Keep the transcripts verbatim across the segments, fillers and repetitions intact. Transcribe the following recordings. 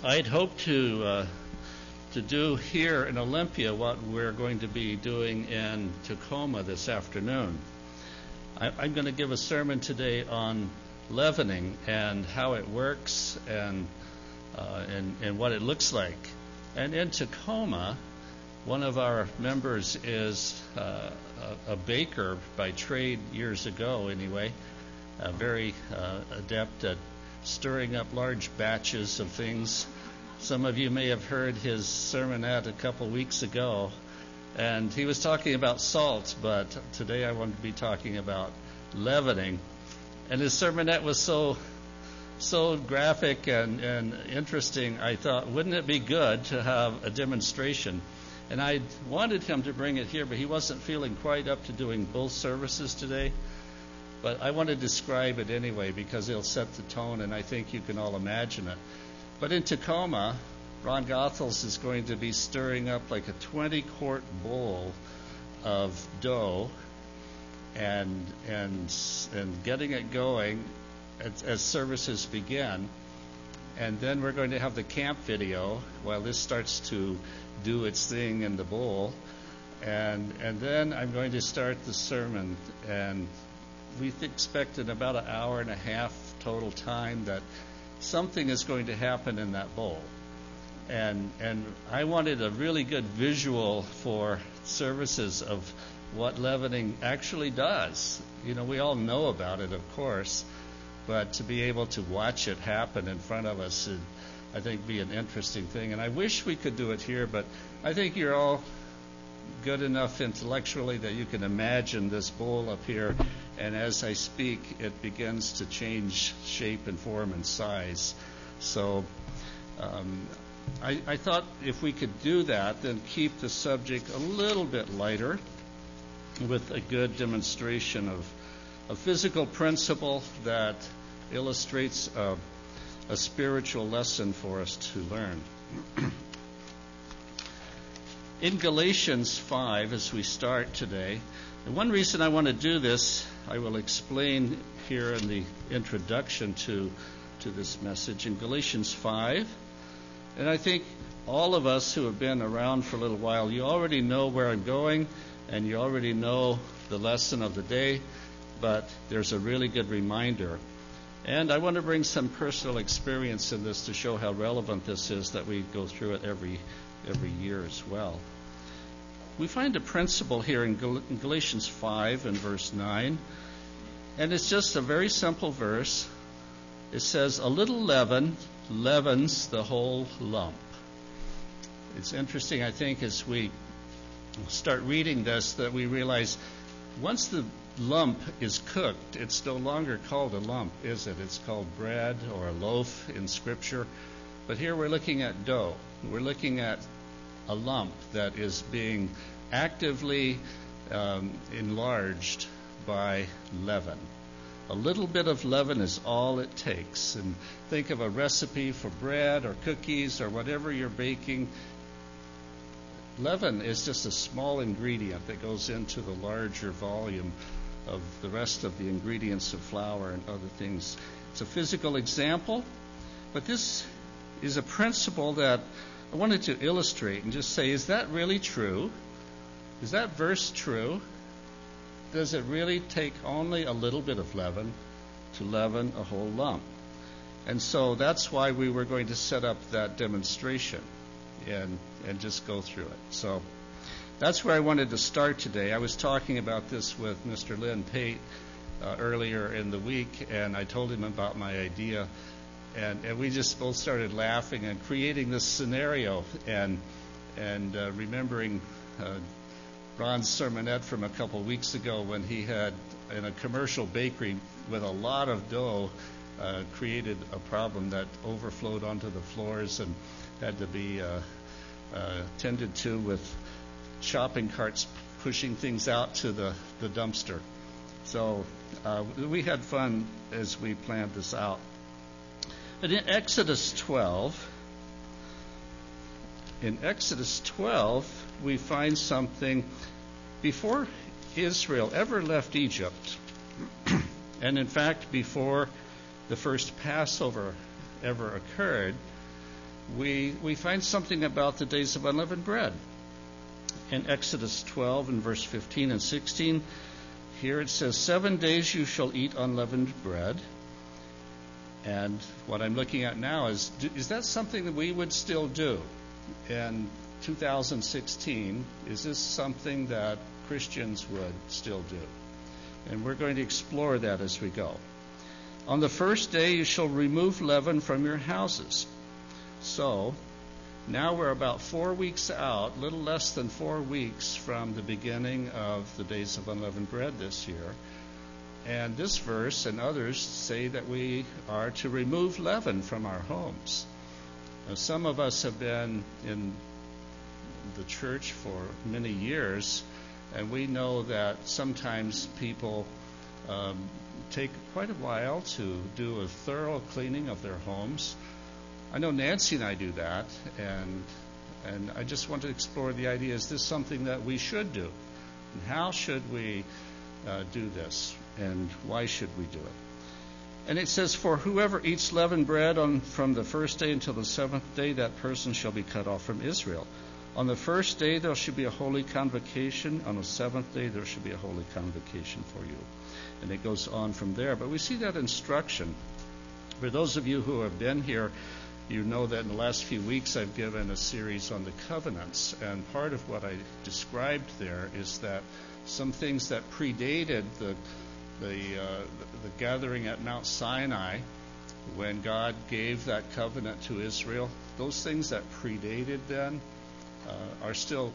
I'd hoped to uh, to do here in Olympia what we're going to be doing in Tacoma this afternoon. I, I'm going to give a sermon today on leavening and how it works and, uh, and and what it looks like. And in Tacoma, one of our members is uh, a, a baker by trade years ago anyway, uh, very uh, adept at stirring up large batches of things. Some of you may have heard his sermonette a couple weeks ago, and he was talking about salt, but today I want to be talking about leavening. And his sermonette was so so graphic and, and interesting, I thought, wouldn't it be good to have a demonstration? And I wanted him to bring it here, but he wasn't feeling quite up to doing both services today. But I want to describe it anyway because it'll set the tone, and I think you can all imagine it. But in Tacoma, Ron Goethals is going to be stirring up like a twenty-quart bowl of dough and and and getting it going as, as services begin. And then we're going to have the camp video while this starts to do its thing in the bowl. And and then I'm going to start the sermon, and we expect in about an hour and a half total time that something is going to happen in that bowl. And and I wanted a really good visual for services of what leavening actually does. You know, we all know about it, of course, but to be able to watch it happen in front of us would, I think, be an interesting thing. And I wish we could do it here, but I think you're all good enough intellectually that you can imagine this bowl up here, and as I speak, it begins to change shape and form and size. So um, I, I thought if we could do that, then keep the subject a little bit lighter with a good demonstration of a physical principle that illustrates a, a spiritual lesson for us to learn. In Galatians five, as we start today, and one reason I want to do this, I will explain here in the introduction to, to this message. In Galatians five, and I think all of us who have been around for a little while, you already know where I'm going, and you already know the lesson of the day, but there's a really good reminder. And I want to bring some personal experience in this to show how relevant this is, that we go through it every every year as well. We find a principle here in, Gal- in Galatians five and verse nine, and it's just a very simple verse. It says, "A little leaven leavens the whole lump." It's interesting, I think, as we start reading this, that we realize once the lump is cooked, it's no longer called a lump, is it? It's called bread or a loaf in Scripture. But here we're looking at dough. We're looking at a lump that is being actively um, enlarged by leaven. A little bit of leaven is all it takes. And think of a recipe for bread or cookies or whatever you're baking. Leaven is just a small ingredient that goes into the larger volume of the rest of the ingredients of flour and other things. It's a physical example, but this is a principle that I wanted to illustrate and just say, is that really true? Is that verse true? Does it really take only a little bit of leaven to leaven a whole lump? And so that's why we were going to set up that demonstration and and just go through it. So that's where I wanted to start today. I was talking about this with Mister Lynn Pate uh, earlier in the week, and I told him about my idea. And, and we just both started laughing and creating this scenario and and uh, remembering uh, Ron's sermonette from a couple weeks ago when he had, in a commercial bakery with a lot of dough, uh, created a problem that overflowed onto the floors and had to be uh, uh, tended to with shopping carts pushing things out to the, the dumpster. So uh, we had fun as we planned this out. But in Exodus twelve, in Exodus twelve, we find something before Israel ever left Egypt, and in fact before the first Passover ever occurred, we we find something about the days of unleavened bread. In Exodus twelve and verse fifteen and sixteen, here it says, seven days you shall eat unleavened bread. And what I'm looking at now is, is that something that we would still do in two thousand sixteen? Is this something that Christians would still do? And we're going to explore that as we go. On the first day you shall remove leaven from your houses. So, now we're about four weeks out, little less than four weeks from the beginning of the Days of Unleavened Bread this year. And this verse and others say that we are to remove leaven from our homes. Now, some of us have been in the church for many years, and we know that sometimes people um, take quite a while to do a thorough cleaning of their homes. I know Nancy and I do that, and and I just want to explore the idea, is this something that we should do? And how should we uh, do this? And why should we do it? And it says, for whoever eats leavened bread on, from the first day until the seventh day, that person shall be cut off from Israel. On the first day there should be a holy convocation. On the seventh day there should be a holy convocation for you. And it goes on from there. But we see that instruction. For those of you who have been here, you know that in the last few weeks I've given a series on the covenants, and part of what I described there is that some things that predated the the, uh, the, the gathering at Mount Sinai, when God gave that covenant to Israel, those things that predated then uh, are still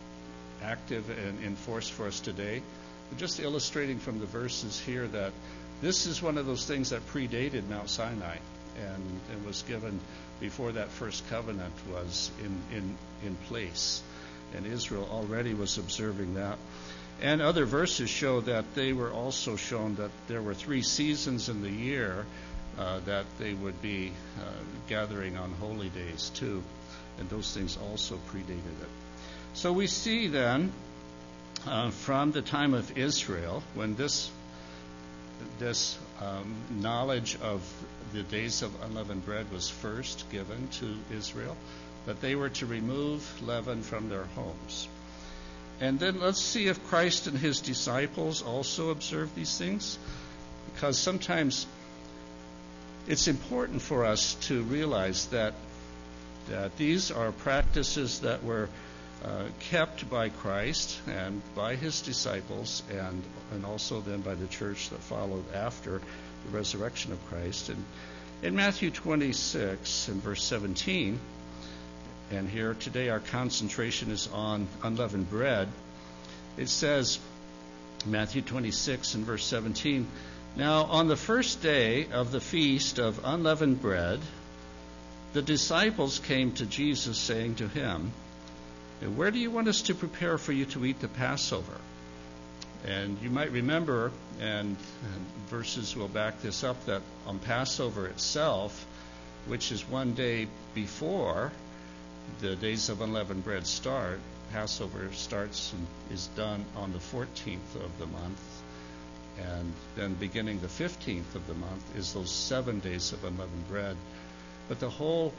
active and in force for us today. We're just illustrating from the verses here that this is one of those things that predated Mount Sinai, and it was given before that first covenant was in, in, in place. And Israel already was observing that. And other verses show that they were also shown that there were three seasons in the year uh, that they would be uh, gathering on holy days too. And those things also predated it. So we see then uh, from the time of Israel, when this this um, knowledge of the days of unleavened bread was first given to Israel, that they were to remove leaven from their homes. And then let's see if Christ and his disciples also observed these things, because sometimes it's important for us to realize that that these are practices that were uh, kept by Christ and by his disciples, and and also then by the church that followed after the resurrection of Christ. And in Matthew twenty-six and verse seventeen, and here today our concentration is on unleavened bread, it says, Matthew twenty-six and verse seventeen, now on the first day of the feast of unleavened bread, the disciples came to Jesus, saying to him, where do you want us to prepare for you to eat the Passover? And you might remember, and, and verses will back this up, that on Passover itself, which is one day before the days of unleavened bread start, Passover starts and is done on the fourteenth of the month. And then beginning the fifteenth of the month is those seven days of unleavened bread. But the whole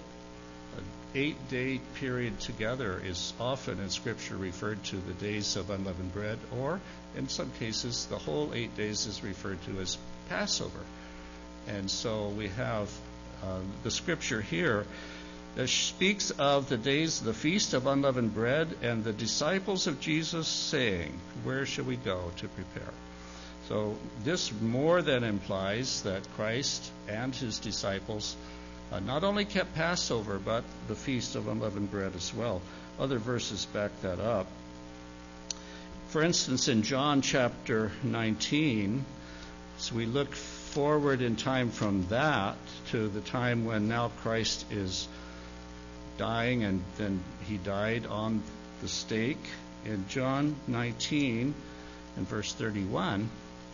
eight-day period together is often in Scripture referred to the days of unleavened bread, or in some cases the whole eight days is referred to as Passover. And so we have uh, the Scripture here that speaks of the days, the feast of unleavened bread, and the disciples of Jesus saying, where shall we go to prepare? So this more than implies that Christ and his disciples Uh, not only kept Passover, but the Feast of Unleavened Bread as well. Other verses back that up. For instance, in John chapter nineteen, so we look forward in time from that to the time when now Christ is dying, and then he died on the stake. In John nineteen and verse thirty-one,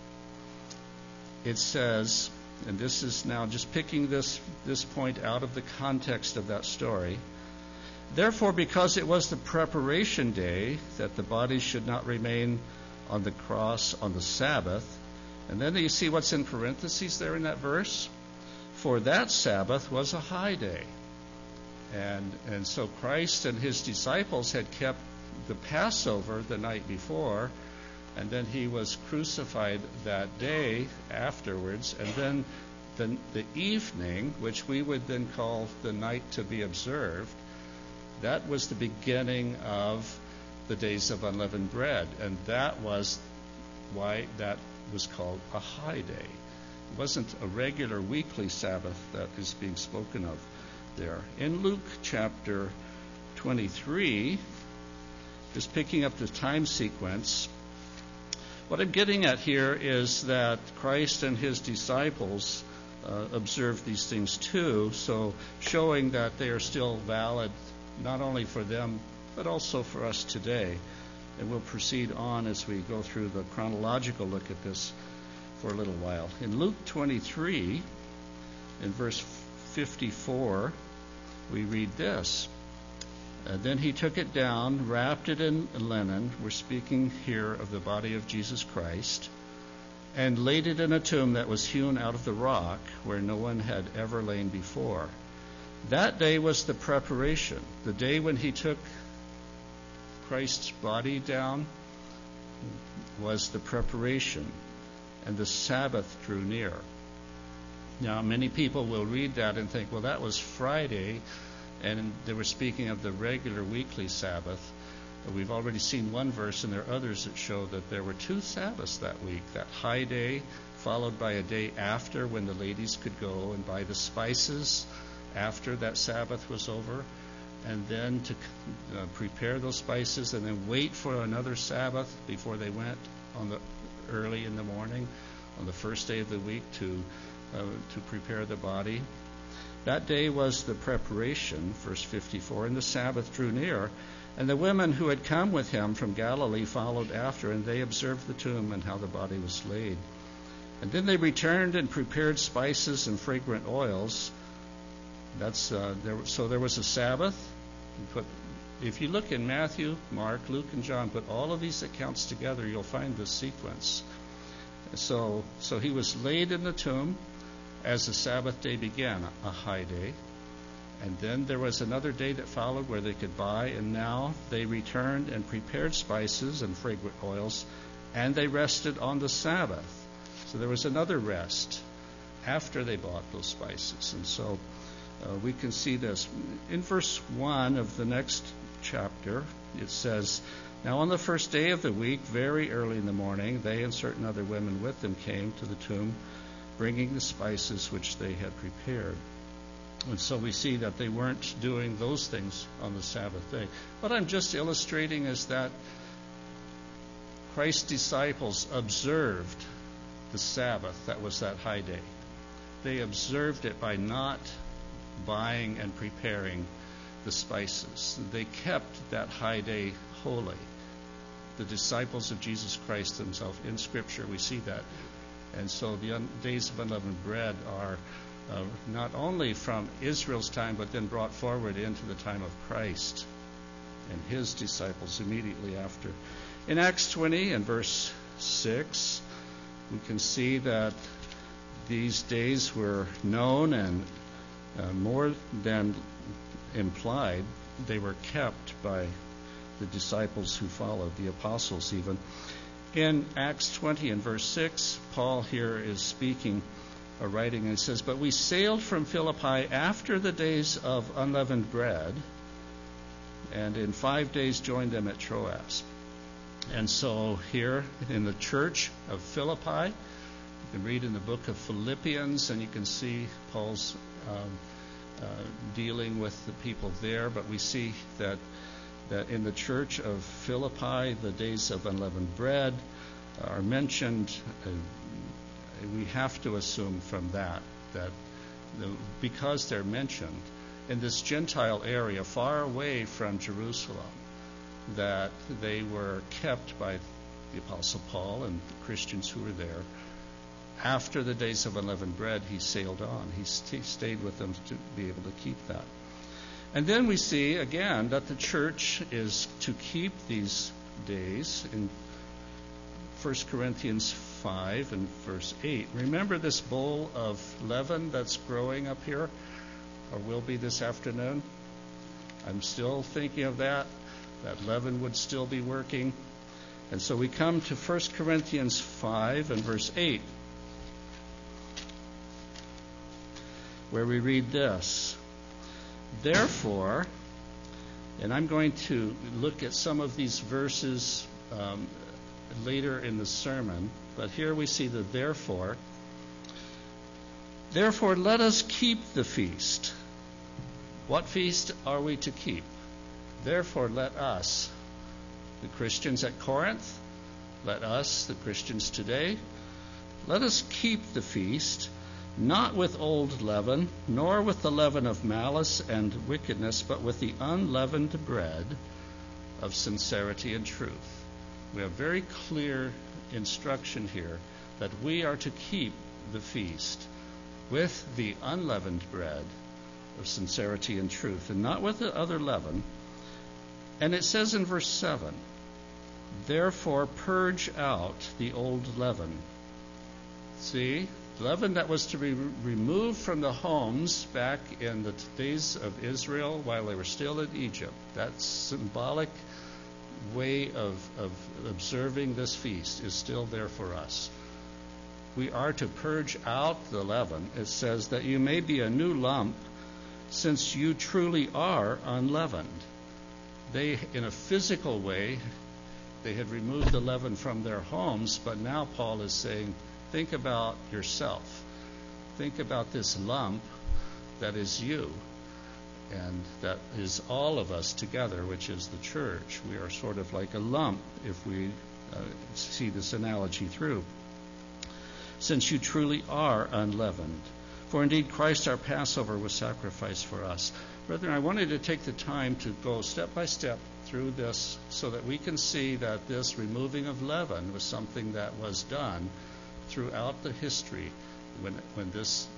it says, and this is now just picking this, this point out of the context of that story. Therefore, because it was the preparation day, that the body should not remain on the cross on the Sabbath. And then you see what's in parentheses there in that verse? For that Sabbath was a high day. And, and so Christ and his disciples had kept the Passover the night before, and then he was crucified that day afterwards, and then the, the evening, which we would then call the night to be observed, that was the beginning of the days of unleavened bread, and that was why that was called a high day. It wasn't a regular weekly Sabbath that is being spoken of there. In Luke chapter twenty-three, just picking up the time sequence, what I'm getting at here is that Christ and his disciples uh, observed these things too, so showing that they are still valid not only for them but also for us today. And we'll proceed on as we go through the chronological look at this for a little while. In Luke twenty-three, in verse fifty-four, we read this. Uh, then he took it down, wrapped it in linen, we're speaking here of the body of Jesus Christ, and laid it in a tomb that was hewn out of the rock, where no one had ever lain before. That day was the preparation, the day when he took Christ's body down was the preparation, and the Sabbath drew near. Now, many people will read that and think, well, that was Friday, and they were speaking of the regular weekly Sabbath. But we've already seen one verse, and there are others that show that there were two Sabbaths that week, that high day followed by a day after when the ladies could go and buy the spices after that Sabbath was over, and then to uh, prepare those spices and then wait for another Sabbath before they went on the early in the morning on the first day of the week to uh, to prepare the body. That day was the preparation, verse fifty-four, and the Sabbath drew near, and the women who had come with him from Galilee followed after, and they observed the tomb and how the body was laid. And then they returned and prepared spices and fragrant oils. That's uh, there. So there was a Sabbath. Put, if you look in Matthew, Mark, Luke, and John, put all of these accounts together, you'll find this sequence. So, so he was laid in the tomb as the Sabbath day began, a high day. And then there was another day that followed where they could buy, and now they returned and prepared spices and fragrant oils, and they rested on the Sabbath. So there was another rest after they bought those spices. And so uh, we can see this. In verse one of the next chapter, it says, "Now on the first day of the week, very early in the morning, they and certain other women with them came to the tomb, bringing the spices which they had prepared." And so we see that they weren't doing those things on the Sabbath day. What I'm just illustrating is that Christ's disciples observed the Sabbath, that was that high day. They observed it by not buying and preparing the spices. They kept that high day holy. The disciples of Jesus Christ themselves, in Scripture we see that. And so the un- days of unleavened bread are uh, not only from Israel's time, but then brought forward into the time of Christ and his disciples immediately after. In Acts twenty and verse six, we can see that these days were known and uh, more than implied, they were kept by the disciples who followed, the apostles even. In Acts twenty and verse six, Paul here is speaking or writing, and it says, "But we sailed from Philippi after the days of unleavened bread, and in five days joined them at Troas." And so here in the church of Philippi, you can read in the book of Philippians, and you can see Paul's um, uh, dealing with the people there. But we see that that in the church of Philippi, the days of unleavened bread are mentioned. Uh, we have to assume from that that the, because they're mentioned in this Gentile area far away from Jerusalem, that they were kept by the Apostle Paul and the Christians who were there. After the days of unleavened bread, he sailed on. He st- stayed with them to be able to keep that. And then we see, again, that the church is to keep these days in First Corinthians five and verse eight. Remember this bowl of leaven that's growing up here, or will be this afternoon? I'm still thinking of that. That leaven would still be working. And so we come to First Corinthians five and verse eight, where we read this. Therefore, and I'm going to look at some of these verses um, later in the sermon, but here we see the therefore. Therefore, let us keep the feast. What feast are we to keep? Therefore, let us, the Christians at Corinth, let us, the Christians today, let us keep the feast, not with old leaven, nor with the leaven of malice and wickedness, but with the unleavened bread of sincerity and truth. We have very clear instruction here that we are to keep the feast with the unleavened bread of sincerity and truth, and not with the other leaven. And it says in verse seven, therefore purge out the old leaven. See, leaven that was to be removed from the homes back in the days of Israel while they were still in Egypt. That symbolic way of, of observing this feast is still there for us. We are to purge out the leaven. It says that you may be a new lump, since you truly are unleavened. They, in a physical way, they had removed the leaven from their homes, but now Paul is saying, think about yourself. Think about this lump that is you, and that is all of us together, which is the church. We are sort of like a lump if we uh, see this analogy through. Since you truly are unleavened. For indeed Christ our Passover was sacrificed for us. Brethren, I wanted to take the time to go step by step through this so that we can see that this removing of leaven was something that was done throughout the history when when this,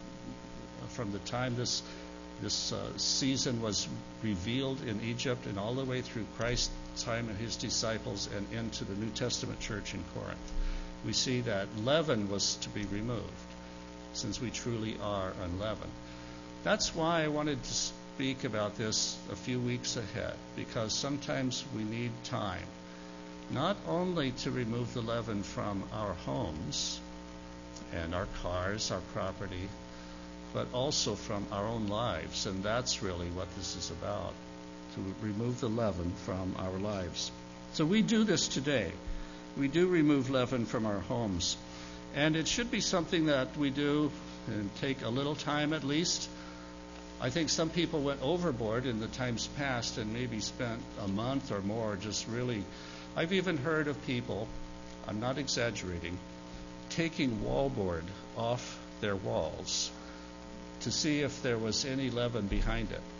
from the time this this uh, season was revealed in Egypt and all the way through Christ's time and his disciples and into the New Testament church in Corinth. We see that leaven was to be removed, since we truly are unleavened. That's why I wanted to speak about this a few weeks ahead, because sometimes we need time, not only to remove the leaven from our homes and our cars, our property, but also from our own lives. And that's really what this is about, to remove the leaven from our lives. So we do this today. We do remove leaven from our homes. And it should be something that we do and take a little time at least. I think some people went overboard in the times past and maybe spent a month or more just really. I've even heard of people, I'm not exaggerating, taking wallboard off their walls to see if there was any leaven behind it.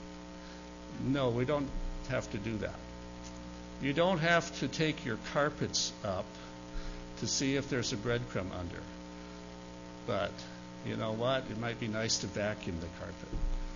No, we don't have to do that. You don't have to take your carpets up to see if there's a breadcrumb under. But you know what? It might be nice to vacuum the carpet.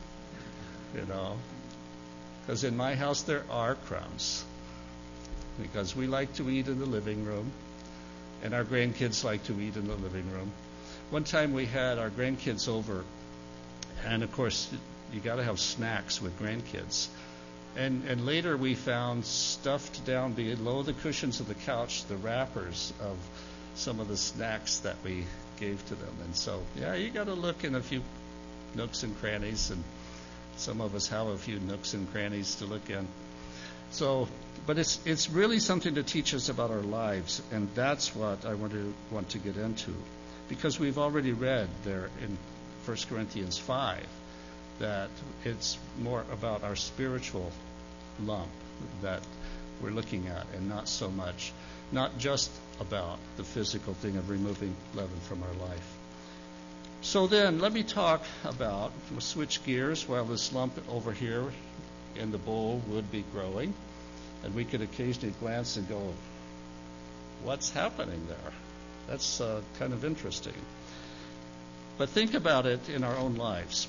You know? Because in my house there are crumbs. Because we like to eat in the living room. And our grandkids like to eat in the living room. One time we had our grandkids over. And of course, you got to have snacks with grandkids. And, and later we found stuffed down below the cushions of the couch the wrappers of some of the snacks that we gave to them. And so, yeah, you got to look in a few nooks and crannies, and some of us have a few nooks and crannies to look in. So, but it's it's really something to teach us about our lives, and that's what I want to want to get into, because we've already read there in First Corinthians five. That it's more about our spiritual lump that we're looking at, and not so much, not just about the physical thing of removing leaven from our life. So then, let me talk about, we'll switch gears while this lump over here in the bowl would be growing, and we could occasionally glance and go, what's happening there? That's uh, kind of interesting. But think about it in our own lives.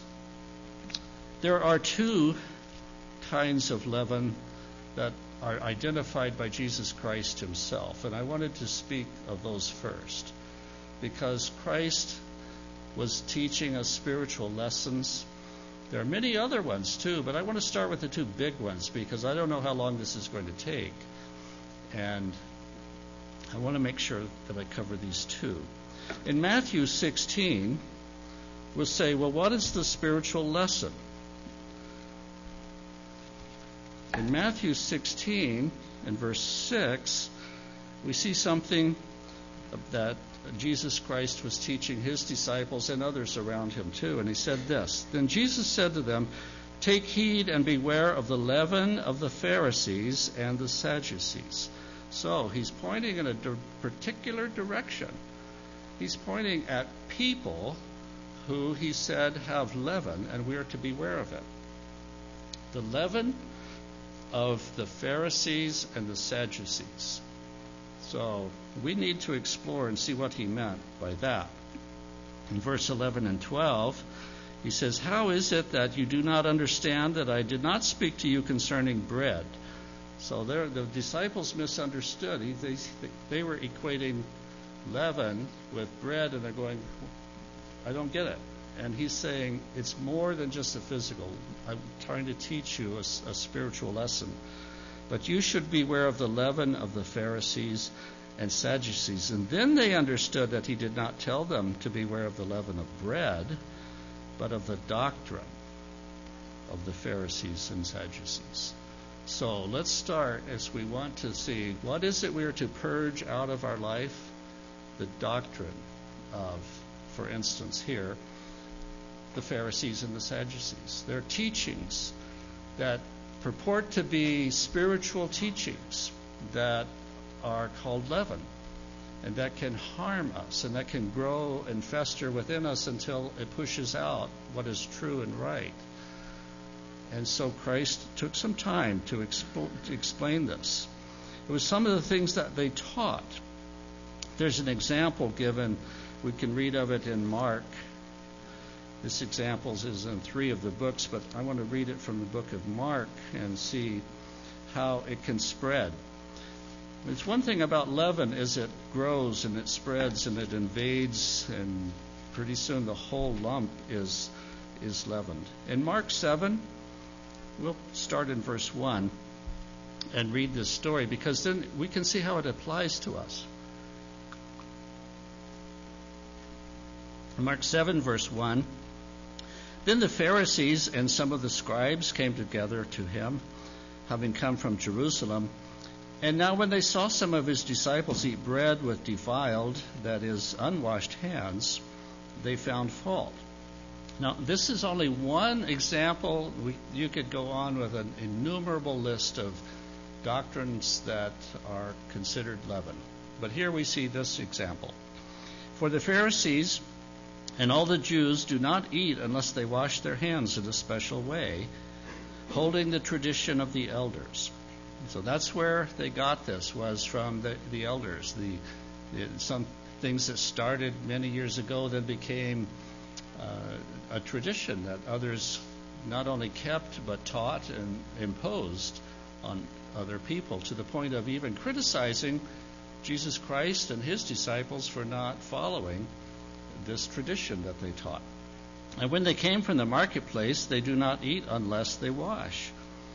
There are two kinds of leaven that are identified by Jesus Christ himself. And I wanted to speak of those first, because Christ was teaching us spiritual lessons There are many other ones too, but I want to start with the two big ones because I don't know how long this is going to take. And I want to make sure that I cover these two. In Matthew sixteen, we'll say, well, what is the spiritual lesson? In Matthew sixteen, in verse six, we see something that Jesus Christ was teaching his disciples and others around him too. And he said this, "Then Jesus said to them, 'Take heed and beware of the leaven of the Pharisees and the Sadducees.'" So he's pointing in a di- particular direction. He's pointing at people who he said have leaven, and we are to beware of it. The leaven of the Pharisees and the Sadducees. So we need to explore and see what he meant by that. In verse eleven and twelve, he says, "How is it that you do not understand that I did not speak to you concerning bread?" So there, the disciples misunderstood. He, they, they were equating leaven with bread, and they're going, "I don't get it." And he's saying it's more than just a physical. I'm trying to teach you a, a spiritual lesson. But you should beware of the leaven of the Pharisees and Sadducees. And then they understood that he did not tell them to beware of the leaven of bread, but of the doctrine of the Pharisees and Sadducees. So let's start as we want to see what is it we are to purge out of our life? The doctrine of, for instance here, the Pharisees and the Sadducees. Their teachings that purport to be spiritual teachings that are called leaven, and that can harm us, and that can grow and fester within us until it pushes out what is true and right. And so Christ took some time to, expo- to explain this. It was some of the things that they taught. There's an example given. We can read of it in Mark. This example is in three of the books, but I want to read it from the book of Mark and see how it can spread. It's one thing about leaven is it grows and it spreads and it invades, and pretty soon the whole lump is is leavened. In Mark seven, we'll start in verse one and read this story because then we can see how it applies to us. Mark seven, verse one. "Then the Pharisees and some of the scribes came together to him, having come from Jerusalem. And now when they saw some of his disciples eat bread with defiled, that is, unwashed hands, they found fault." Now, this is only one example. We, you could go on with an innumerable list of doctrines that are considered leaven. But here we see this example. "For the Pharisees and all the Jews do not eat unless they wash their hands in a special way, holding the tradition of the elders." So that's where they got this, was from the, the elders. The, the some things that started many years ago then became uh, a tradition that others not only kept but taught and imposed on other people, to the point of even criticizing Jesus Christ and his disciples for not following this tradition that they taught. "And when they came from the marketplace, they do not eat unless they wash.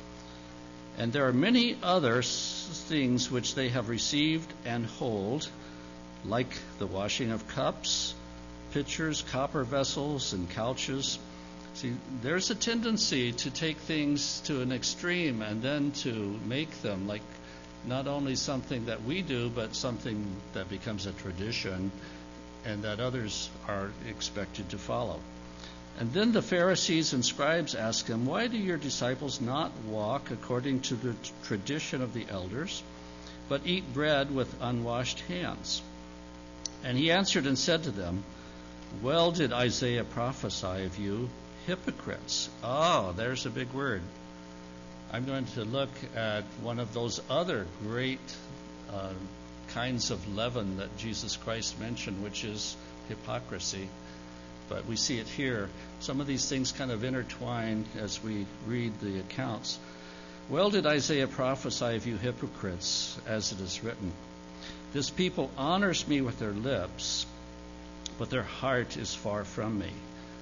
And there are many other things which they have received and hold, like the washing of cups, pitchers, copper vessels, and couches." See, there's a tendency to take things to an extreme and then to make them like not only something that we do, but something that becomes a tradition and that others are expected to follow. "And then the Pharisees and scribes asked him, 'Why do your disciples not walk according to the t- tradition of the elders, but eat bread with unwashed hands?' And he answered and said to them, 'Well did Isaiah prophesy of you, hypocrites.'" Oh, there's a big word. I'm going to look at one of those other great uh, kinds of leaven that Jesus Christ mentioned, which is hypocrisy. But we see it here. Some of these things kind of intertwine as we read the accounts. "Well did Isaiah prophesy of you hypocrites, as it is written, 'This people honors me with their lips, but their heart is far from me.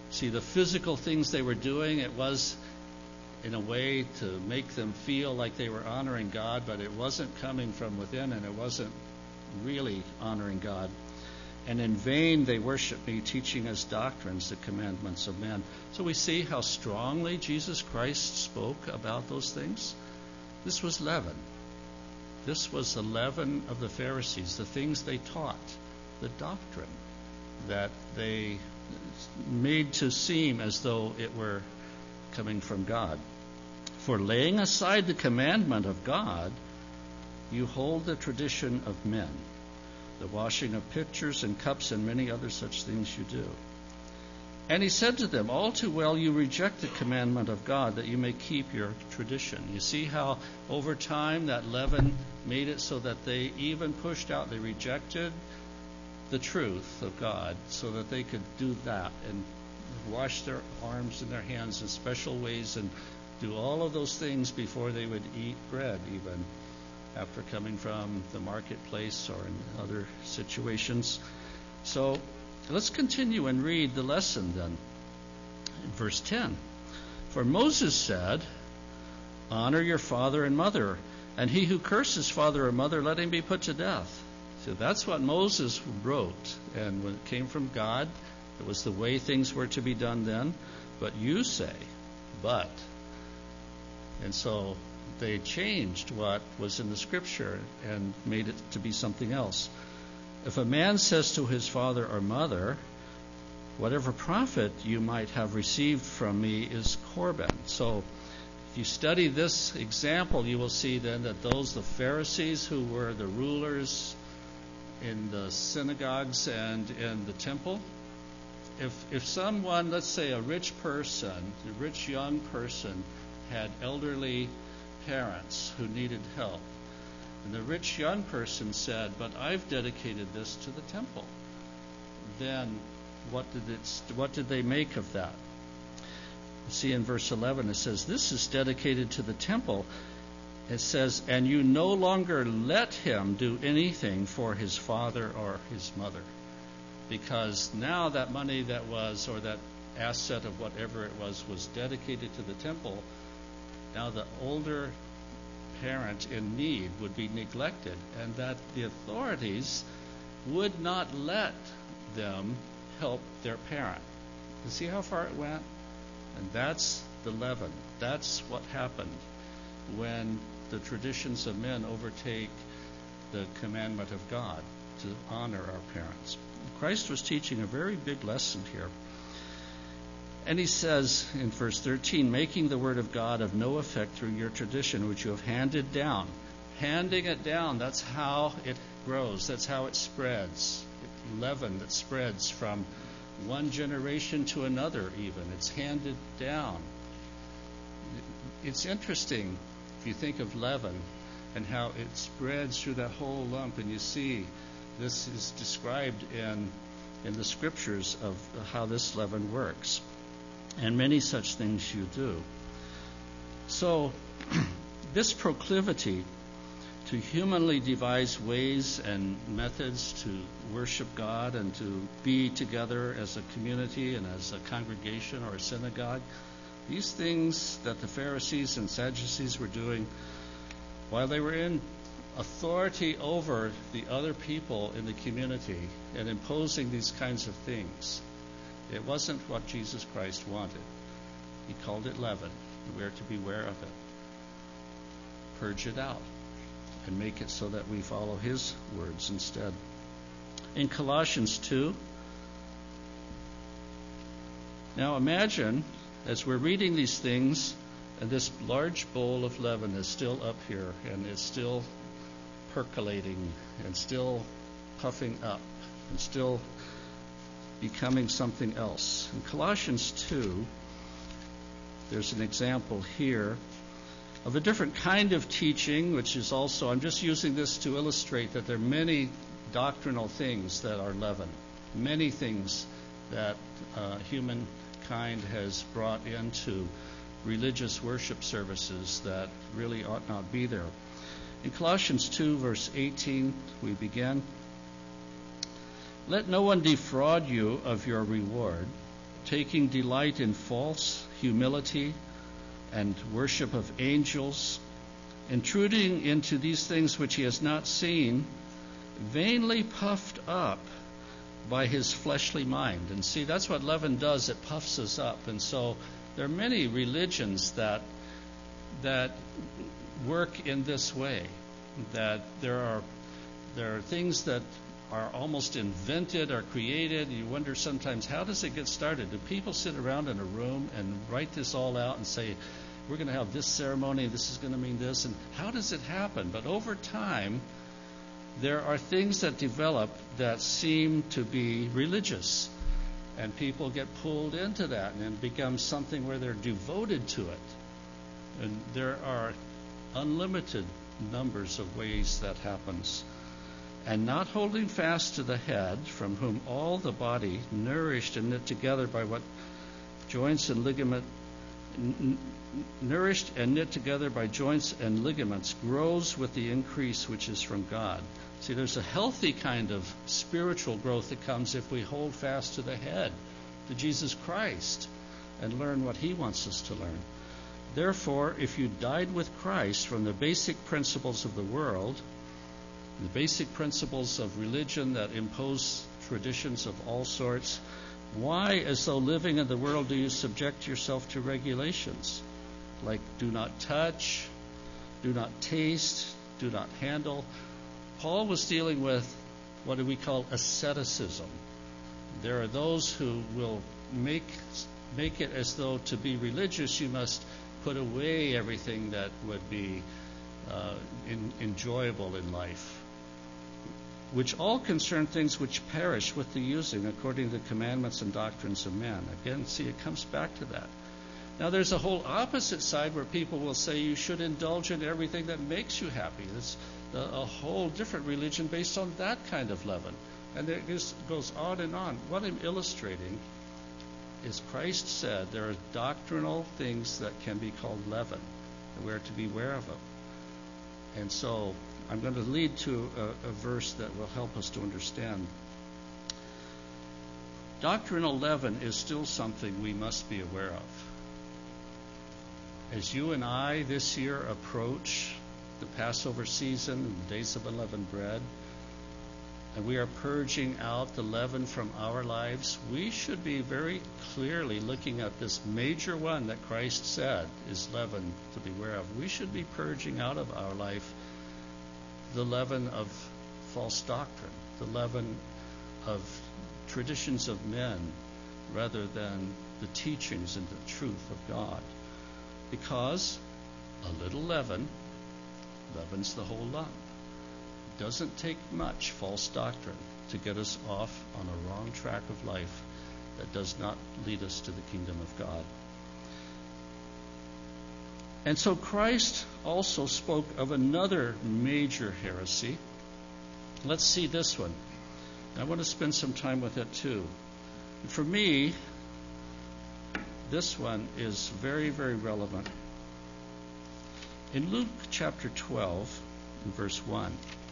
See, the physical things they were doing, it was in a way to make them feel like they were honoring God, but it wasn't coming from within, and it wasn't really honoring God. And in vain they worship me, teaching as doctrines the commandments of men. So we see how strongly Jesus Christ spoke about those things. This was leaven. This was the leaven of the Pharisees, the things they taught, the doctrine that they made to seem as though it were coming from God. For laying aside the commandment of God, you hold the tradition of men, the washing of pitchers and cups and many other such things you do. And he said to them, all too well you reject the commandment of God that you may keep your tradition. You see how over time that leaven made it so that they even pushed out, they rejected the truth of God so that they could do that and wash their arms and their hands in special ways and do all of those things before they would eat bread, even after coming from the marketplace or in other situations. So let's continue and read the lesson then. In verse ten, for Moses said, honor your father and mother, and he who curses father or mother, let him be put to death. So that's what Moses wrote, and when it came from God, it was the way things were to be done then. But you say, but. And so they changed what was in the scripture and made it to be something else. If a man says to his father or mother, whatever profit you might have received from me is Corban. So if you study this example, you will see then that those, the Pharisees who were the rulers in the synagogues and in the temple, if if someone, let's say a rich person, a rich young person, had elderly parents who needed help, and the rich young person said, but I've dedicated this to the temple, then what did it what did they make of that? You see in verse eleven it says, this is dedicated to the temple. It says, and you no longer let him do anything for his father or his mother, because now that money that was, or that asset of whatever it was, was dedicated to the temple. Now the older parent in need would be neglected, and that the authorities would not let them help their parent. You see how far it went? And that's the leaven. That's what happened when the traditions of men overtake the commandment of God to honor our parents. Christ was teaching a very big lesson here. And he says in verse thirteen, making the word of God of no effect through your tradition, which you have handed down. Handing it down, that's how it grows. That's how it spreads. It, leaven that spreads from one generation to another even. It's handed down. It's interesting if you think of leaven and how it spreads through that whole lump, and you see this is described in in the scriptures of how this leaven works. And many such things you do. So this proclivity to humanly devise ways and methods to worship God and to be together as a community and as a congregation or a synagogue, these things that the Pharisees and Sadducees were doing while they were in authority over the other people in the community and imposing these kinds of things, it wasn't what Jesus Christ wanted. He called it leaven. We are to beware of it. Purge it out and make it so that we follow his words instead. In Colossians two, now imagine as we're reading these things, and this large bowl of leaven is still up here, and it's still percolating, and still puffing up, and still becoming something else. In Colossians two, there's an example here of a different kind of teaching, which is also, I'm just using this to illustrate that there are many doctrinal things that are leaven, many things that uh, humankind has brought into religious worship services that really ought not be there. In Colossians two, verse eighteen, we begin. Let no one defraud you of your reward, taking delight in false humility and worship of angels, intruding into these things which he has not seen, vainly puffed up by his fleshly mind. And see, that's what leaven does. It puffs us up. And so there are many religions that that work in this way, that there are there are things that are almost invented or created. You wonder sometimes, how does it get started? Do people sit around in a room and write this all out and say, we're going to have this ceremony, this is going to mean this, and how does it happen? But over time, there are things that develop that seem to be religious, and people get pulled into that, and it becomes something where they're devoted to it. And there are unlimited numbers of ways that happens. And not holding fast to the head, from whom all the body, nourished and knit together by what joints and ligament, n- nourished and knit together by joints and ligaments, grows with the increase which is from God. See, there's a healthy kind of spiritual growth that comes if we hold fast to the head, to Jesus Christ, and learn what he wants us to learn. Therefore, if you died with Christ from the basic principles of the world, the basic principles of religion that impose traditions of all sorts, why, as though living in the world, do you subject yourself to regulations like do not touch, do not taste, do not handle? Paul was dealing with what do we call asceticism. There are those who will make make it as though to be religious you must put away everything that would be uh, in, enjoyable in life, which all concern things which perish with the using, according to the commandments and doctrines of men. Again, see, it comes back to that. Now, there's a whole opposite side where people will say you should indulge in everything that makes you happy. It's a, a whole different religion based on that kind of leaven. And it just goes on and on. What I'm illustrating is Christ said there are doctrinal things that can be called leaven, and we're to be aware of them. And so I'm going to lead to a, a verse that will help us to understand. Doctrinal leaven is still something we must be aware of. As you and I this year approach the Passover season and the days of unleavened bread, and we are purging out the leaven from our lives, we should be very clearly looking at this major one that Christ said is leaven to beware of. We should be purging out of our life the leaven of false doctrine, the leaven of traditions of men, rather than the teachings and the truth of God. Because a little leaven leavens the whole lump. It doesn't take much false doctrine to get us off on a wrong track of life that does not lead us to the kingdom of God. And so Christ also spoke of another major heresy. Let's see this one. I want to spend some time with it too. And for me, this one is very, very relevant. In Luke chapter twelve, in verse one,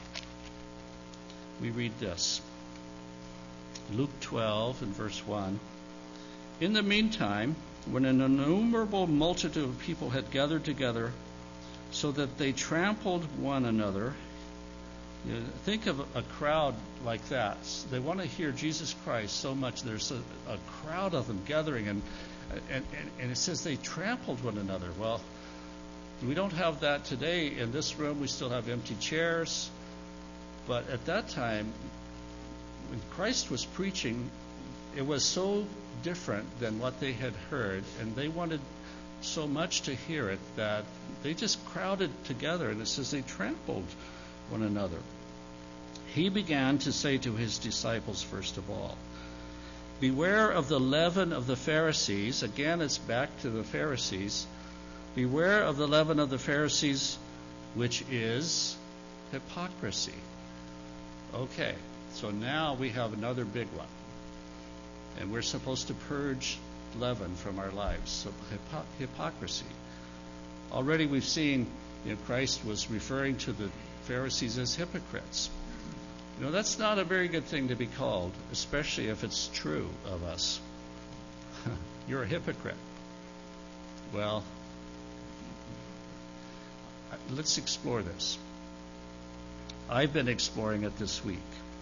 we read this. Luke twelve, in verse one. In the meantime, when an innumerable multitude of people had gathered together so that they trampled one another. You know, think of a crowd like that. They want to hear Jesus Christ so much. There's a, a crowd of them gathering, and, and, and it says they trampled one another. Well, we don't have that today. In this room, we still have empty chairs. But at that time, when Christ was preaching, it was so different than what they had heard, and they wanted so much to hear it that they just crowded together, and it says they trampled one another. He began to say to his disciples, first of all, beware of the leaven of the Pharisees. Again, it's back to the Pharisees. Beware of the leaven of the Pharisees, which is hypocrisy. Okay, so now we have another big one. And we're supposed to purge leaven from our lives. So hypo- hypocrisy. Already we've seen, you know, Christ was referring to the Pharisees as hypocrites. You know, that's not a very good thing to be called, especially if it's true of us. you're a hypocrite. Well, let's explore this. I've been exploring it this week.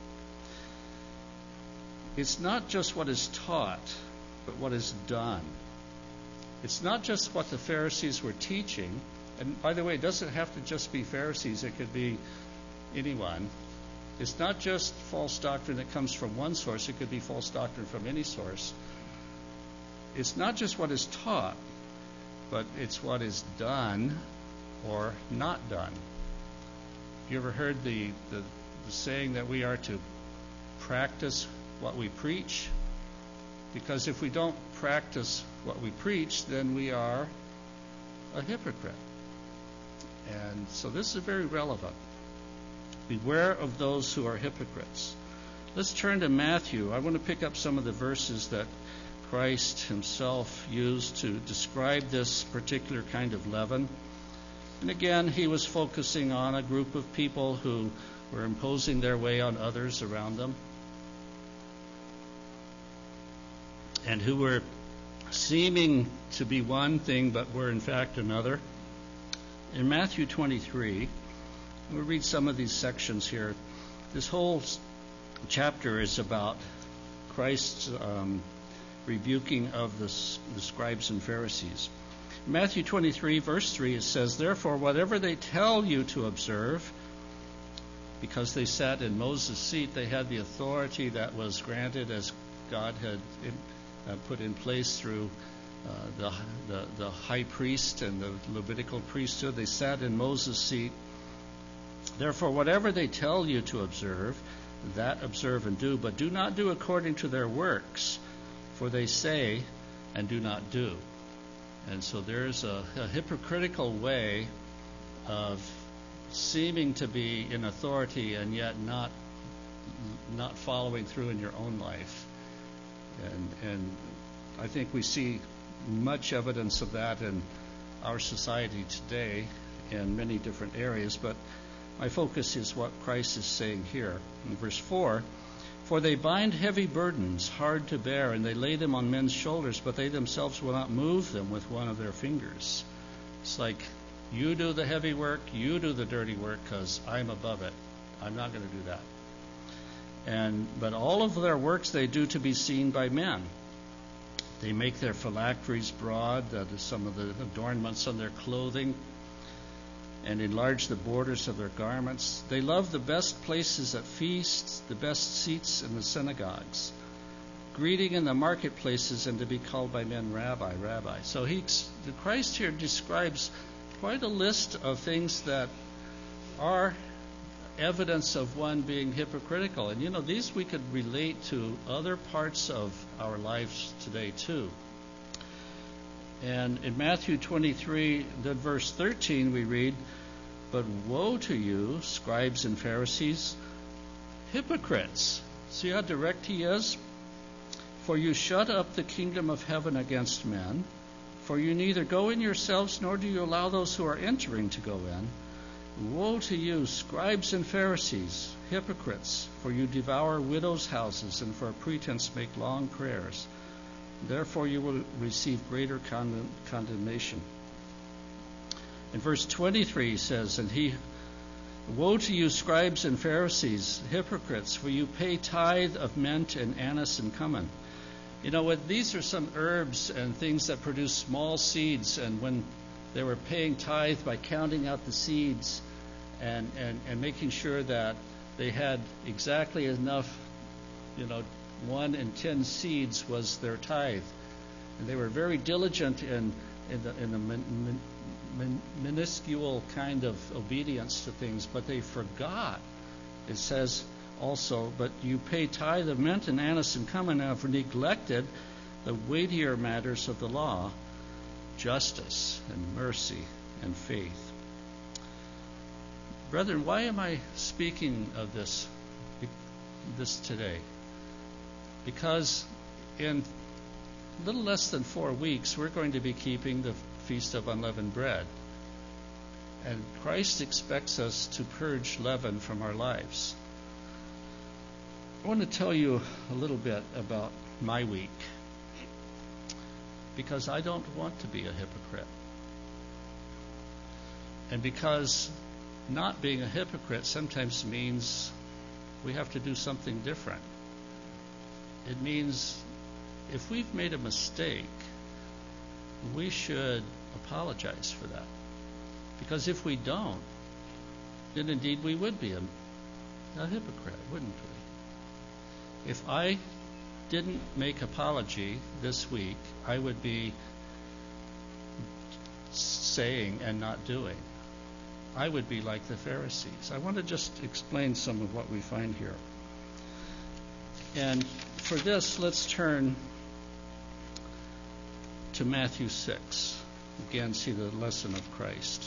It's not just what is taught, but what is done. It's not just what the Pharisees were teaching. And by the way, it doesn't have to just be Pharisees. It could be anyone. It's not just false doctrine that comes from one source. It could be false doctrine from any source. It's not just what is taught, but it's what is done or not done. You ever heard the, the, the saying that we are to practice what we preach? Because if we don't practice what we preach, then we are a hypocrite. And so this is very relevant. Beware of those who are hypocrites. Let's turn to Matthew. I want to pick up some of the verses that Christ himself used to describe this particular kind of leaven. And again, he was focusing on a group of people who were imposing their way on others around them, and who were seeming to be one thing but were in fact another. In Matthew twenty-three, we'll read some of these sections here. This whole chapter is about Christ's um, rebuking of the, the scribes and Pharisees. In Matthew twenty-three, verse three, it says, "Therefore, whatever they tell you to observe," because they sat in Moses' seat, they had the authority that was granted as God had uh, put in place through uh, the, the, the high priest and the Levitical priesthood. They sat in Moses' seat. "Therefore, whatever they tell you to observe, that observe and do, but do not do according to their works, for they say and do not do." And so there's a, a hypocritical way of seeming to be in authority and yet not not following through in your own life. And and I think we see much evidence of that in our society today in many different areas, but my focus is what Christ is saying here. In verse four, "For they bind heavy burdens, hard to bear, and they lay them on men's shoulders, but they themselves will not move them with one of their fingers." It's like, you do the heavy work, you do the dirty work, because I'm above it. I'm not going to do that. And but all of their works they do to be seen by men. They make their phylacteries broad, that is some of the adornments on their clothing, and enlarge the borders of their garments. They love the best places at feasts, the best seats in the synagogues, greeting in the marketplaces, and to be called by men Rabbi, Rabbi. So he, Christ here describes quite a list of things that are evidence of one being hypocritical. And you know, these we could relate to other parts of our lives today too. And in Matthew twenty-three, then verse thirteen, we read, "But woe to you, scribes and Pharisees, hypocrites." See how direct he is? "For you shut up the kingdom of heaven against men, for you neither go in yourselves, nor do you allow those who are entering to go in. Woe to you, scribes and Pharisees, hypocrites, for you devour widows' houses, and for a pretense make long prayers. Therefore you will receive greater condemn- condemnation." In verse twenty-three he says, "And he, woe to you, scribes and Pharisees, hypocrites, for you pay tithe of mint and anise and cumin." You know what? These are some herbs and things that produce small seeds, and when they were paying tithe by counting out the seeds and, and, and making sure that they had exactly enough, you know, one in ten seeds was their tithe. And they were very diligent in, in the, in the min, min, min, minuscule kind of obedience to things, but they forgot. It says also, "But you pay tithe of mint and anise and cumin, and have neglected the weightier matters of the law, justice and mercy and faith." Brethren, why am I speaking of this, this today? Because in a little less than four weeks, we're going to be keeping the Feast of Unleavened Bread. And Christ expects us to purge leaven from our lives. I want to tell you a little bit about my week. because I don't want to be a hypocrite. And because not being a hypocrite sometimes means we have to do something different. It means if we've made a mistake, we should apologize for that. Because if we don't, then indeed we would be a, a hypocrite, wouldn't we? If I didn't make apology this week, I would be saying and not doing. I would be like the Pharisees. I want to just explain some of what we find here. And for this, let's turn to Matthew six. Again, see the lesson of Christ.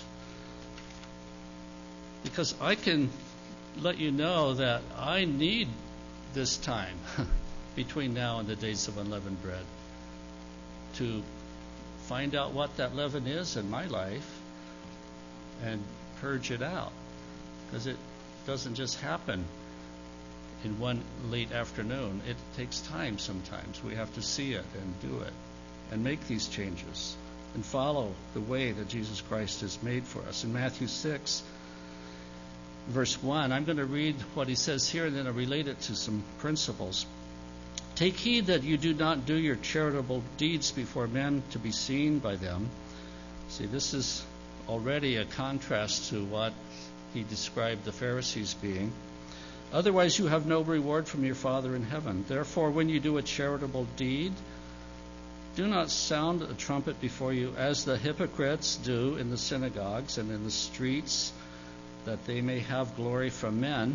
Because I can let you know that I need this time between now and the days of unleavened bread to find out what that leaven is in my life and purge it out. Because it doesn't just happen in one late afternoon. It takes time sometimes. We have to see it and do it and make these changes and follow the way that Jesus Christ has made for us. In Matthew six, verse one, I'm going to read what he says here and then I'll relate it to some principles. Take heed that you do not do your charitable deeds before men to be seen by them. See, this is already a contrast to what he described the Pharisees being. Otherwise you have no reward from your Father in heaven. Therefore, when you do a charitable deed, do not sound a trumpet before you, as the hypocrites do in the synagogues and in the streets, that they may have glory from men.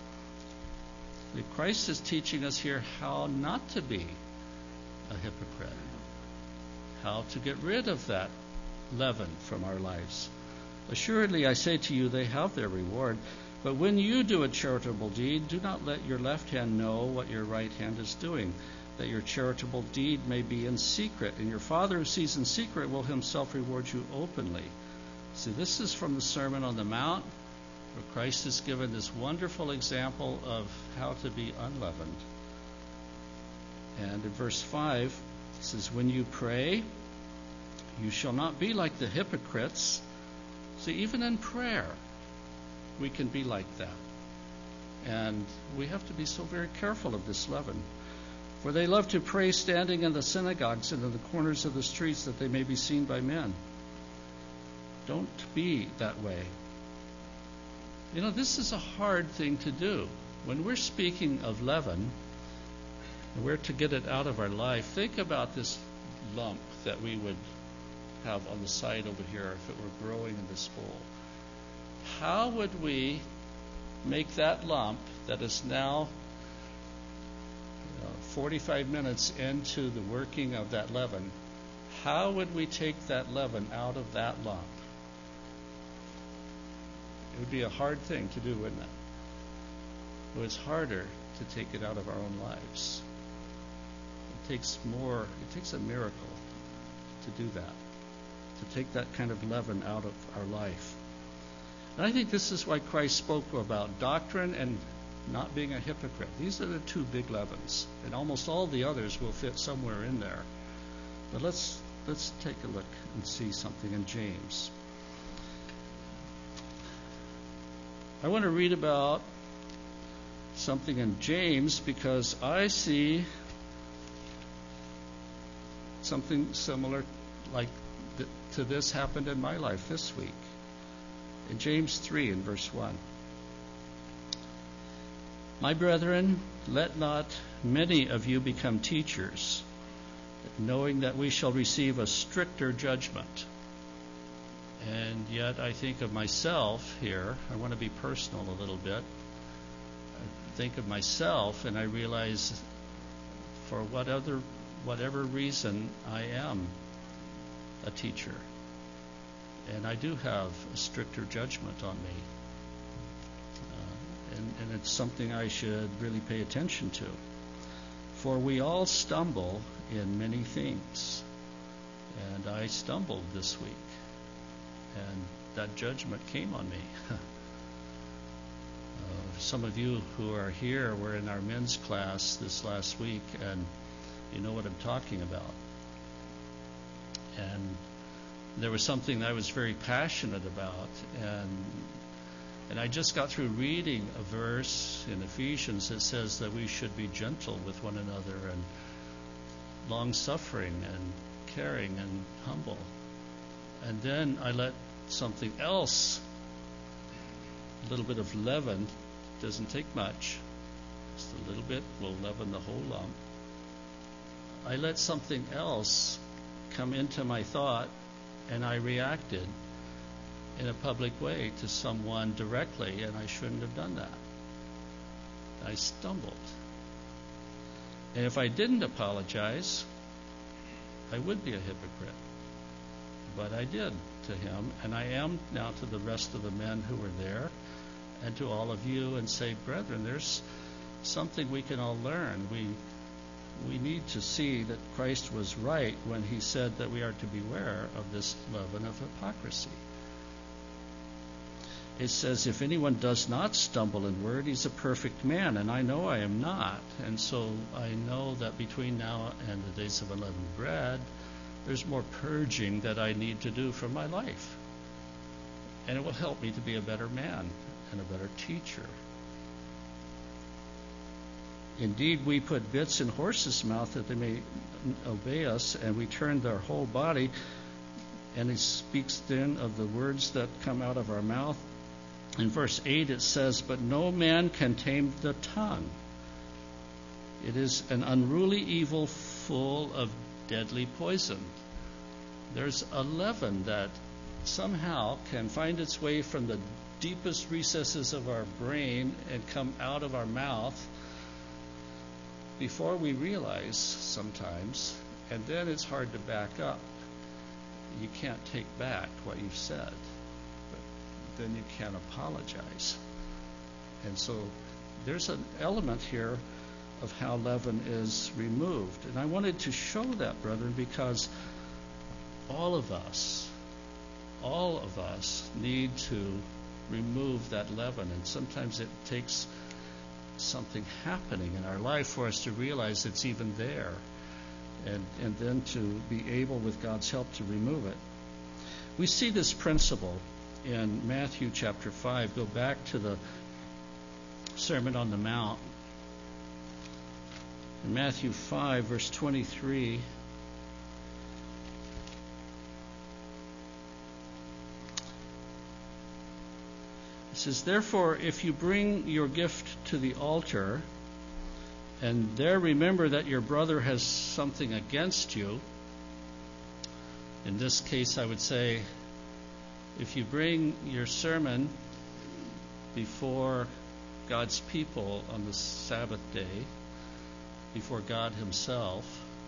Christ is teaching us here how not to be a hypocrite, how to get rid of that leaven from our lives. Assuredly, I say to you, they have their reward. But when you do a charitable deed, do not let your left hand know what your right hand is doing, that your charitable deed may be in secret, and your Father who sees in secret will himself reward you openly. See, this is from the Sermon on the Mount, where Christ has given this wonderful example of how to be unleavened. And in verse five, it says, when you pray, you shall not be like the hypocrites. See, even in prayer, we can be like that. And we have to be so very careful of this leaven. For they love to pray standing in the synagogues and in the corners of the streets, that they may be seen by men. Don't be that way. You know, this is a hard thing to do. When we're speaking of leaven, and we're to get it out of our life, think about this lump that we would have on the side over here if it were growing in this bowl. How would we make that lump that is now uh, forty-five minutes into the working of that leaven, how would we take that leaven out of that lump? It would be a hard thing to do, wouldn't it? It was harder to take it out of our own lives. It takes more, it takes a miracle to do that, to take that kind of leaven out of our life. And I think this is why Christ spoke about doctrine and not being a hypocrite. These are the two big leavens, and almost all the others will fit somewhere in there. But let's let's take a look and see something in James. I want to read about something in James because I see something similar like th- to this happened in my life this week. In James three in verse one. My brethren, let not many of you become teachers, knowing that we shall receive a stricter judgment. And yet I think of myself here. I want to be personal a little bit. I think of myself and I realize for what other, whatever reason I am a teacher. And I do have a stricter judgment on me. Uh, and, and it's something I should really pay attention to. For we all stumble in many things. And I stumbled this week. And that judgment came on me. uh, some of you who are here were in our men's class this last week, and you know what I'm talking about. And there was something I was very passionate about, and and I just got through reading a verse in Ephesians that says that we should be gentle with one another and long-suffering and caring and humble. And then I let something else, a little bit of leaven, doesn't take much, just a little bit will leaven the whole lump. I let something else come into my thought, and I reacted in a public way to someone directly, and I shouldn't have done that. I stumbled. And if I didn't apologize, I would be a hypocrite. But I did to him, and I am now to the rest of the men who were there, and to all of you, and say, brethren, there's something we can all learn. We we need to see that Christ was right when he said that we are to beware of this leaven of hypocrisy. It says, if anyone does not stumble in word, he's a perfect man, and I know I am not. And so I know that between now and the days of unleavened bread, there's more purging that I need to do for my life. And it will help me to be a better man and a better teacher. Indeed, we put bits in horses' mouth that they may obey us, and we turn their whole body. And he speaks then of the words that come out of our mouth. In verse eight it says, but no man can tame the tongue. It is an unruly evil full of deadly poison. There's a leaven that somehow can find its way from the deepest recesses of our brain and come out of our mouth before we realize sometimes, and then it's hard to back up. You can't take back what you've said, but then you can't apologize. And so there's an element here of how leaven is removed. And I wanted to show that, brethren, because all of us, all of us need to remove that leaven. And sometimes it takes something happening in our life for us to realize it's even there. And, and then to be able, with God's help, to remove it. We see this principle in Matthew chapter five. Go back to the Sermon on the Mount. In Matthew five, verse twenty-three, it says, therefore, if you bring your gift to the altar, and there remember that your brother has something against you, in this case I would say, if you bring your sermon before God's people on the Sabbath day, before God himself,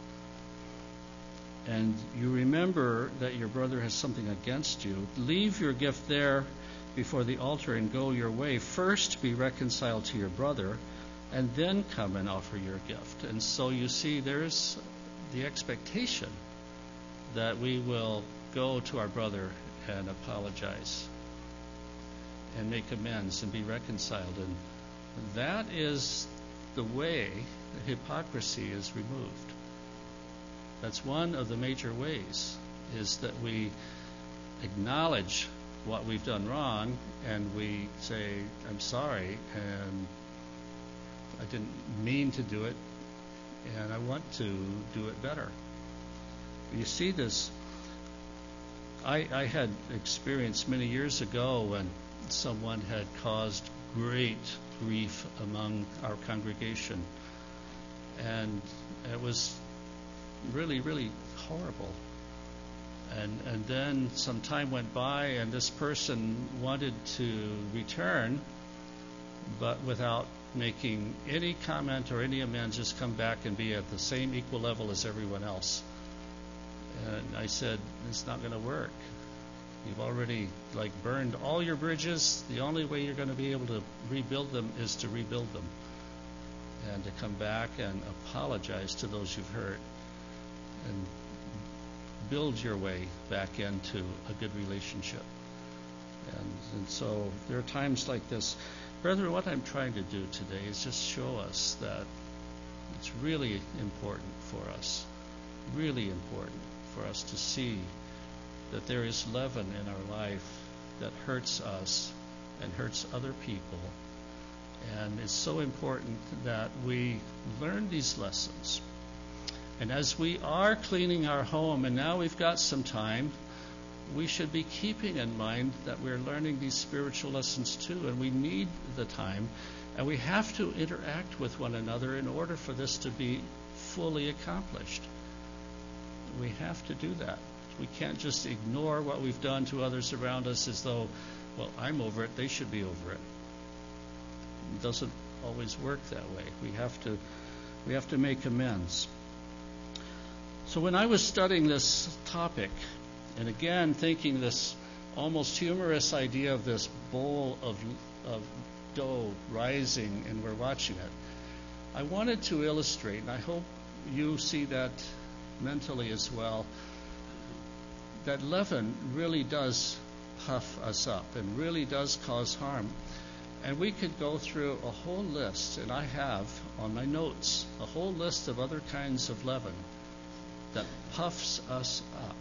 and you remember that your brother has something against you, leave your gift there before the altar and go your way. First be reconciled to your brother, and then come and offer your gift. And so you see, there's the expectation that we will go to our brother and apologize and make amends and be reconciled. And that is the way the hypocrisy is removed. That's one of the major ways, is that we acknowledge what we've done wrong, and we say, I'm sorry, and I didn't mean to do it, and I want to do it better. You see this, I, I had experienced many years ago when someone had caused great grief among our congregation, and it was really, really horrible. And and then some time went by, and this person wanted to return, but without making any comment or any amends, just come back and be at the same equal level as everyone else. And I said, it's not going to work. You've already like burned all your bridges. The only way you're going to be able to rebuild them is to rebuild them, and to come back and apologize to those you've hurt, and build your way back into a good relationship. And, and so there are times like this. Brethren, what I'm trying to do today is just show us that it's really important for us, really important for us to see that there is leaven in our life that hurts us and hurts other people. And it's so important that we learn these lessons. And as we are cleaning our home, and now we've got some time, we should be keeping in mind that we're learning these spiritual lessons too, and we need the time, and we have to interact with one another in order for this to be fully accomplished. We have to do that. We can't just ignore what we've done to others around us as though, well, I'm over it, they should be over it. It doesn't always work that way. We have to we have to make amends. So when I was studying this topic, and again thinking this almost humorous idea of this bowl of of dough rising and we're watching it, I wanted to illustrate, and I hope you see that mentally as well, that leaven really does puff us up and really does cause harm. And we could go through a whole list, and I have on my notes a whole list of other kinds of leaven that puffs us up.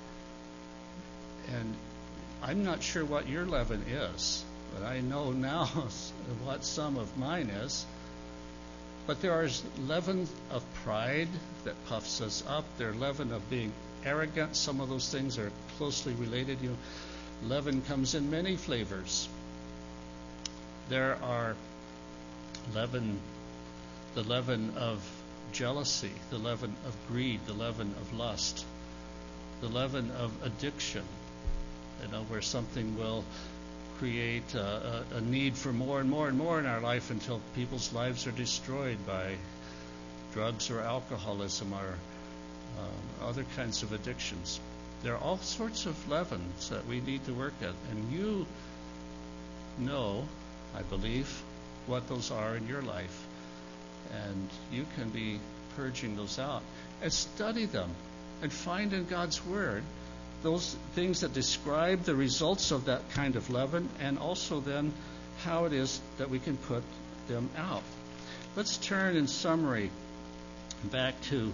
And I'm not sure what your leaven is, but I know now what some of mine is. But there is leaven of pride that puffs us up. There's leaven of being arrogant. Some of those things are closely related. You know, leaven comes in many flavors. There are leaven, the leaven of jealousy, the leaven of greed, the leaven of lust, the leaven of addiction, you know, where something will create a, a, a need for more and more and more in our life until people's lives are destroyed by drugs or alcoholism or um, other kinds of addictions. There are all sorts of leavens that we need to work at, and you know, I believe, what those are in your life. And you can be purging those out. And study them and find in God's Word those things that describe the results of that kind of leaven, and also then how it is that we can put them out. Let's turn in summary back to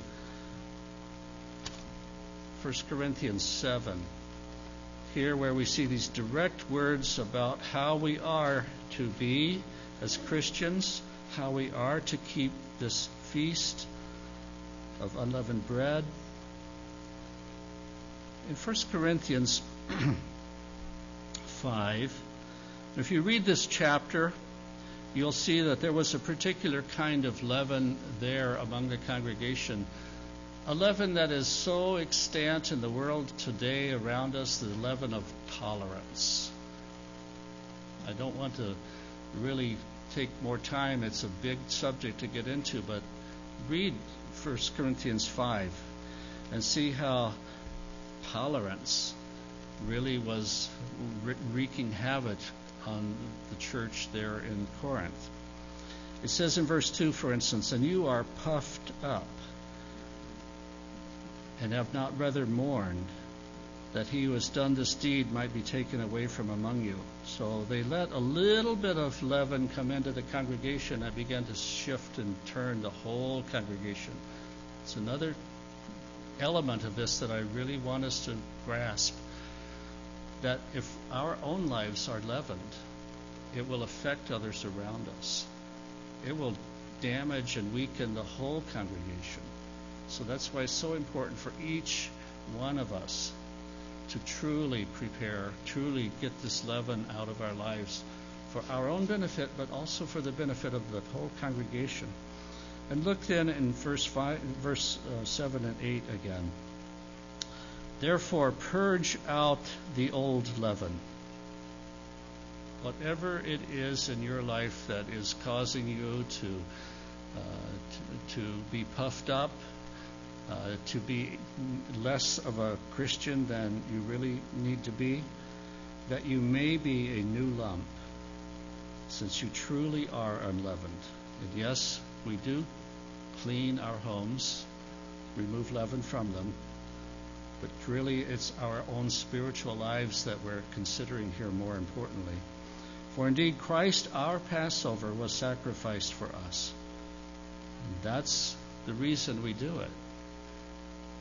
First Corinthians seven. Here where we see these direct words about how we are to be as Christians, how we are to keep this feast of unleavened bread. In First Corinthians five, if you read this chapter, you'll see that there was a particular kind of leaven there among the congregation, a leaven that is so extant in the world today around us, the leaven of tolerance. I don't want to really take more time. It's a big subject to get into, but read First Corinthians five and see how tolerance really was wreaking havoc on the church there in Corinth. It says in verse two, for instance, and you are puffed up and have not rather mourned that he who has done this deed might be taken away from among you. So they let a little bit of leaven come into the congregation and began to shift and turn the whole congregation. It's another element of this that I really want us to grasp, that if our own lives are leavened, it will affect others around us. It will damage and weaken the whole congregation. So that's why it's so important for each one of us to truly prepare, truly get this leaven out of our lives for our own benefit, but also for the benefit of the whole congregation. And look then in verse five, verse uh, seven and eight again. Therefore, purge out the old leaven. Whatever it is in your life that is causing you to uh, to, to be puffed up, uh, to be less of a Christian than you really need to be, that you may be a new lump, since you truly are unleavened. And yes, we do clean our homes, remove leaven from them, but really it's our own spiritual lives that we're considering here more importantly. For indeed Christ, our Passover, was sacrificed for us. And that's the reason we do it.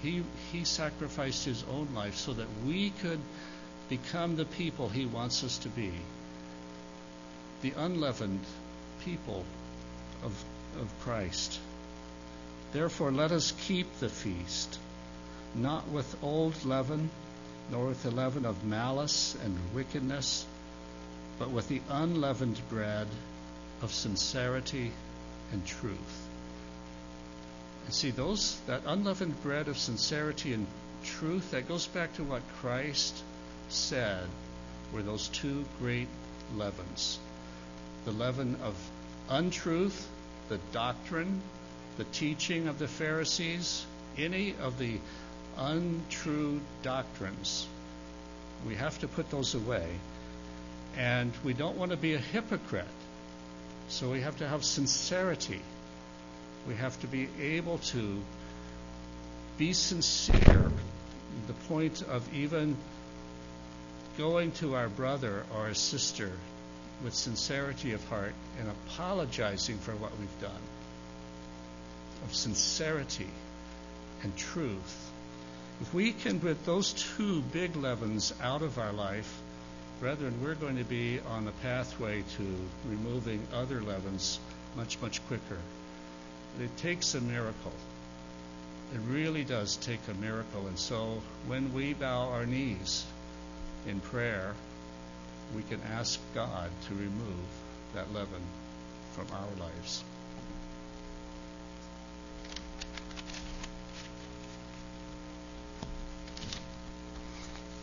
He, he sacrificed his own life so that we could become the people he wants us to be. The unleavened people of, of Christ. Therefore, let us keep the feast, not with old leaven, nor with the leaven of malice and wickedness, but with the unleavened bread of sincerity and truth. And see, those that unleavened bread of sincerity and truth, that goes back to what Christ said were those two great leavens. The leaven of untruth, the doctrine, the teaching of the Pharisees, any of the untrue doctrines. We have to put those away. And we don't want to be a hypocrite. So we have to have sincerity. We have to be able to be sincere to the point of even going to our brother or our sister with sincerity of heart and apologizing for what we've done. Of sincerity and truth. If we can put those two big leavens out of our life, brethren, we're going to be on the pathway to removing other leavens much, much quicker. But it takes a miracle. It really does take a miracle. And so when we bow our knees in prayer, we can ask God to remove that leaven from our lives.